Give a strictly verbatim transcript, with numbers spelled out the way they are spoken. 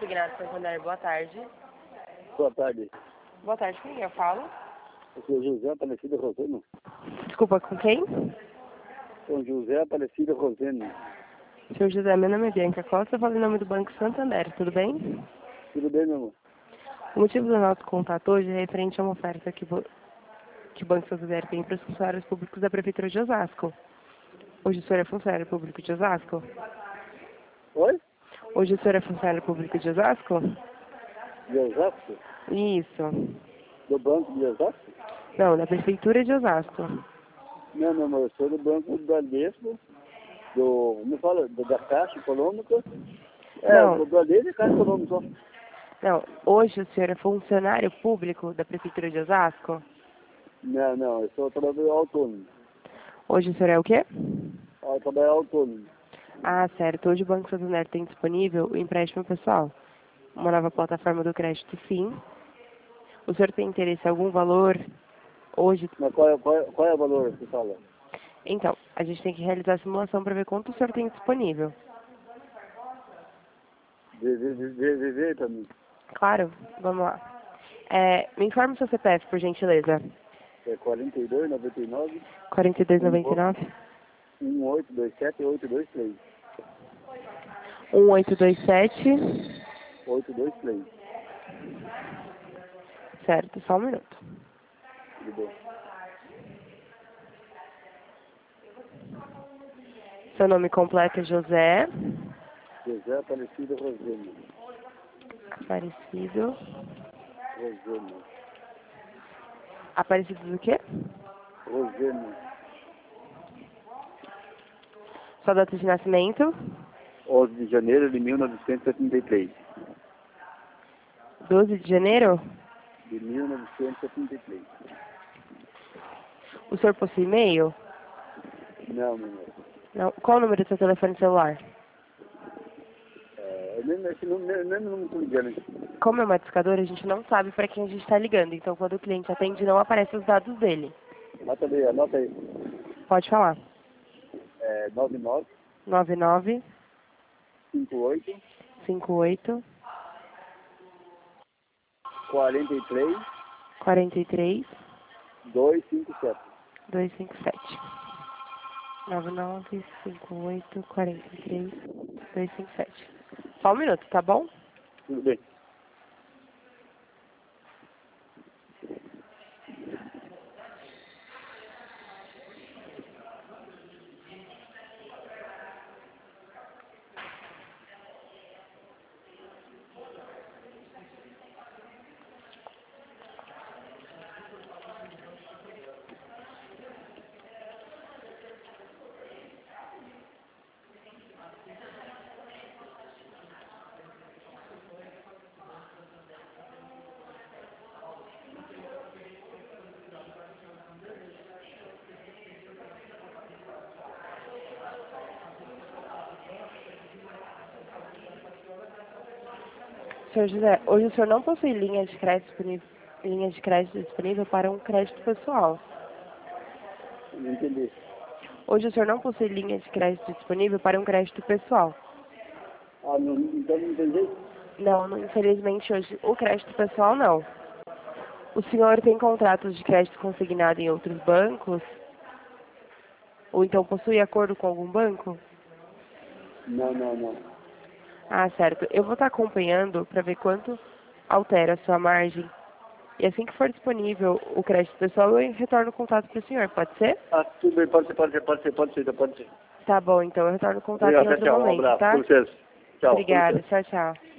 Consignado Santander, boa tarde. Boa tarde. Boa tarde, quem eu falo? Eu sou José Aparecido Roseno. Desculpa, com quem? Sou José Aparecido Roseno. Senhor José, meu nome é Bianca Costa, eu falo em nome do Banco Santander, tudo bem? Tudo bem, meu amor? O motivo do nosso contato hoje é referente a uma oferta que, vo... que o Banco Santander tem para os funcionários públicos da Prefeitura de Osasco. Hoje o senhor é funcionário público de Osasco? Oi? Hoje o senhor é funcionário público de Osasco? De Osasco? Isso. Do Banco de Osasco? Não, da Prefeitura de Osasco. Não, meu amor, eu sou do Banco do Bradesco, do, como fala, do, da Caixa Econômica. É, Não. do Bradesco e Caixa Econômica. Não, hoje o senhor é funcionário público da Prefeitura de Osasco? Não, não, eu sou trabalhador autônomo. Hoje o senhor é o quê? Eu trabalho autônomo. Ah, certo. Hoje o Banco Santander tem disponível o empréstimo pessoal. Uma nova plataforma do crédito Sim. O senhor tem interesse em algum valor hoje? Mas qual é, qual é, qual é o valor que você fala? Então, a gente tem que realizar a simulação para ver quanto o senhor tem disponível. De, de, de, de, de, de também. Claro, vamos lá. É, me informe o seu C P F, por gentileza. É quarenta e dois, noventa e nove, quarenta e dois, noventa e nove? um oito dois sete, oito dois três. um oito dois sete. oito dois três. Certo, só um minuto. Tudo bem. Seu nome completo é José José Aparecido Roseno. Aparecido. Roseno. Aparecido do quê? Roseno. Sua data de nascimento? onze de janeiro de mil novecentos e setenta e três. doze de janeiro? De mil novecentos e setenta e três. O senhor possui e-mail? Não, meu irmão. Não. Qual o número do seu telefone celular? É, eu nem, esse número, nem, nem não me ligando. Como é uma discadora, a gente não sabe para quem a gente está ligando. Então, quando o cliente atende, não aparecem os dados dele. Anota aí, anota aí. Pode falar. É, nove nove, nove nove cinco oito, cinco oito quarenta e três, quatro três duzentos e cinquenta e sete. dois cinco sete. nove nove cinco oito quatro três dois cinco sete. Só um minuto, tá bom? Tudo bem. Senhor José, hoje o senhor não possui linha de crédito disponível, linha de crédito disponível para um crédito pessoal. Não entendi. Hoje o senhor não possui linha de crédito disponível para um crédito pessoal. Ah, não, então não entendi? Não, não, infelizmente hoje o crédito pessoal não. O senhor tem contratos de crédito consignado em outros bancos? Ou então possui acordo com algum banco? Não, não, não. Ah, certo. Eu vou estar acompanhando para ver quanto altera a sua margem. E assim que for disponível o crédito pessoal, eu retorno o contato para o senhor, pode ser? Ah, tudo bem, pode ser, pode ser, pode ser, pode ser, pode ser. Tá bom, então eu retorno o contato em Obrigado, outro tchau, um momento, abraço. tá? Com licença. Tchau, com licença. Obrigada, tchau, tchau.